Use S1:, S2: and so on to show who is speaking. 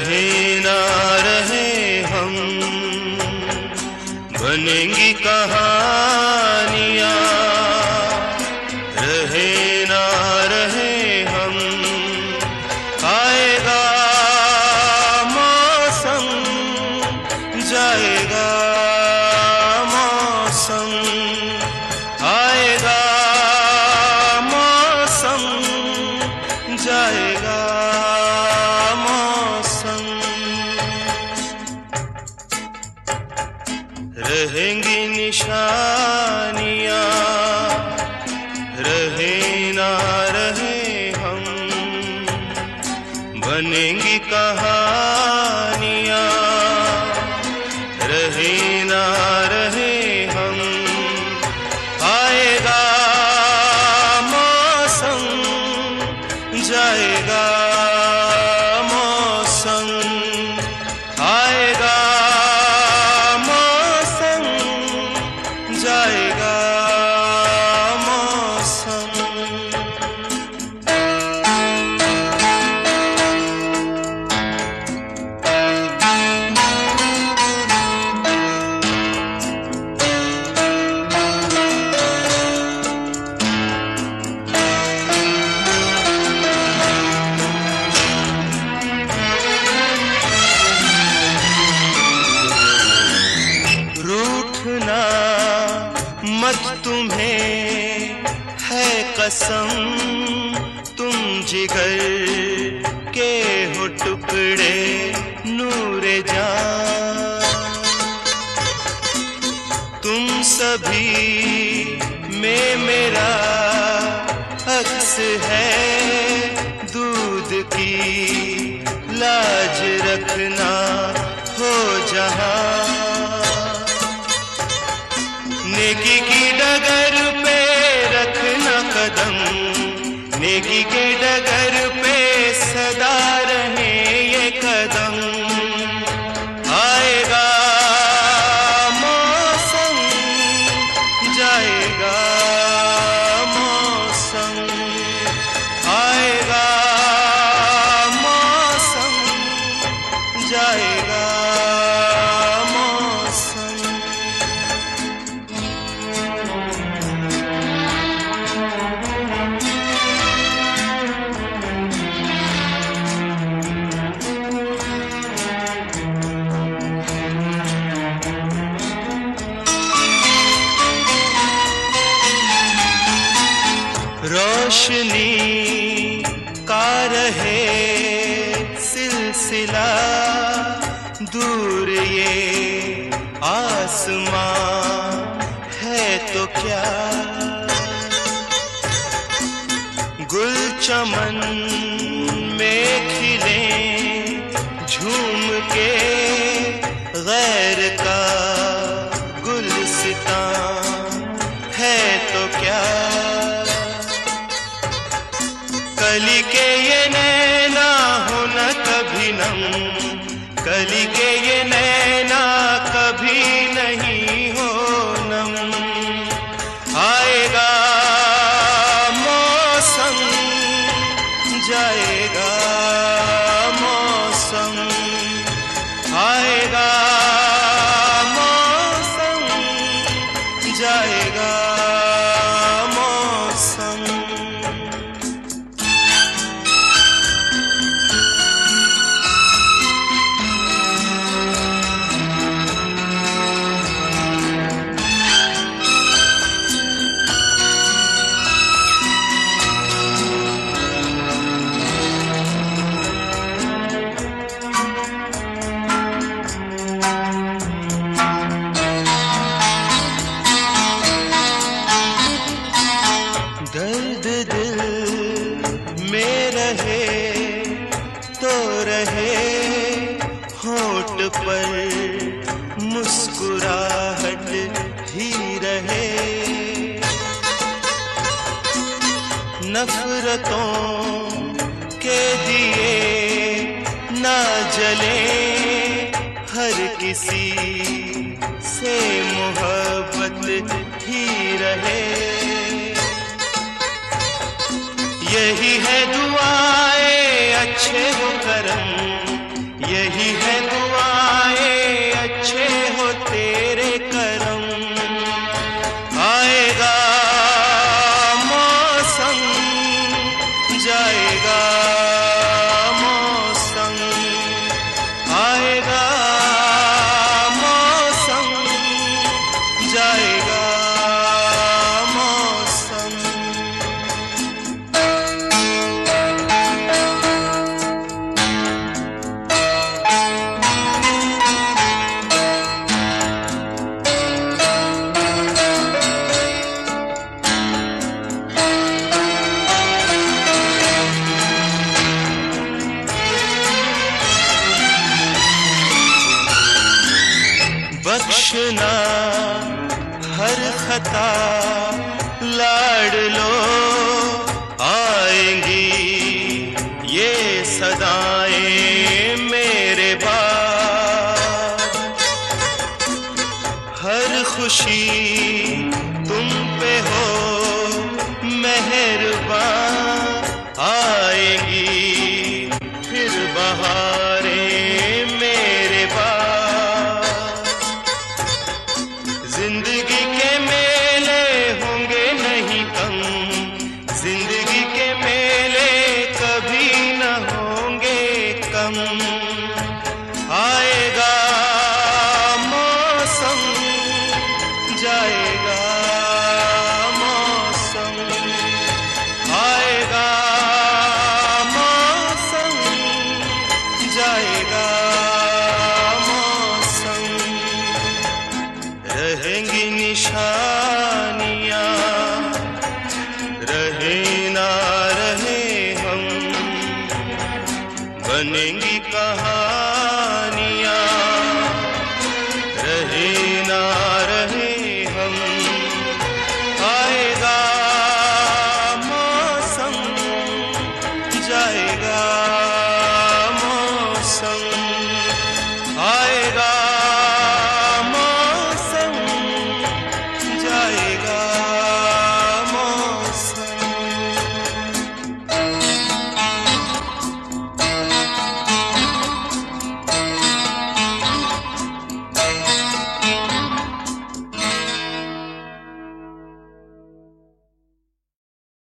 S1: रहे ना रहे हम, बनेंगी कहानियाँ। रहे ना रहे हम, आएगा मौसम, जाएगा मौसम, आएगा मौसम, जाएगा मौसम। रहेंगी निशानियाँ, रहे ना रहे हम, बनेंगी कहानियाँ। रहे ना रहे हम, आएगा मौसम, जाएगा मौसम, आएगा मौसम, जाएगा मौसम। रूठना मत तुम्हें है कसम, तुम जिगर के हो टुकड़े नूरे जान। तुम सभी में मेरा अक्स है, दूध की लाज रखना हो जहां। नेकी की डगर पे रखना कदम, नेकी के डगर पे सदा रहे ये कदम। आएगा मौसम, जाएगा मौसम, आएगा मौसम, जाएगा मौसम। रोशनी का रहे सिलसिला, दूर ये आसमां है तो क्या। गुल चमन में खिले झूम के, गैर का गुलसितां है तो क्या। कली के ये नैना हो न कभी नम, कली के ये नैना कभी नहीं हो नम। आएगा मौसम, जाएगा मौसम, आएगा मौसम, जाएगा मौसम। दर्द दिल में रहे तो रहे, होंठ पर मुस्कुराहट ही रहे। नफरतों के दिए ना जले, हर किसी से मोहब्बत ही रहे। यही है दुआएं अच्छे हो करम, यही है दुआएं, अच्छे हो तेरे करम। आएगा मौसम, जाएगा मौसम, आएगा मौसम, जाएगा मौसम। बख्शना हर खता, लाड लो आएंगी ये सदाएं मेरे बाद। हर खुशी तुम पे हो मेहरबान, आएगी फिर बहारें मेरे बाद। जिंदगी के मेले होंगे नहीं कम, जिंदगी के मेले कभी न होंगे कम। आएगा मौसम, जाएगा मौसम, आएगा मौसम, जाएगा मौसम। रहेंगी निशानियां, रहे ना रहे हम, बनेंगी कहानियां, रहे ना रहे हम। आएगा मौसम, जाएगा मौसम, आएगा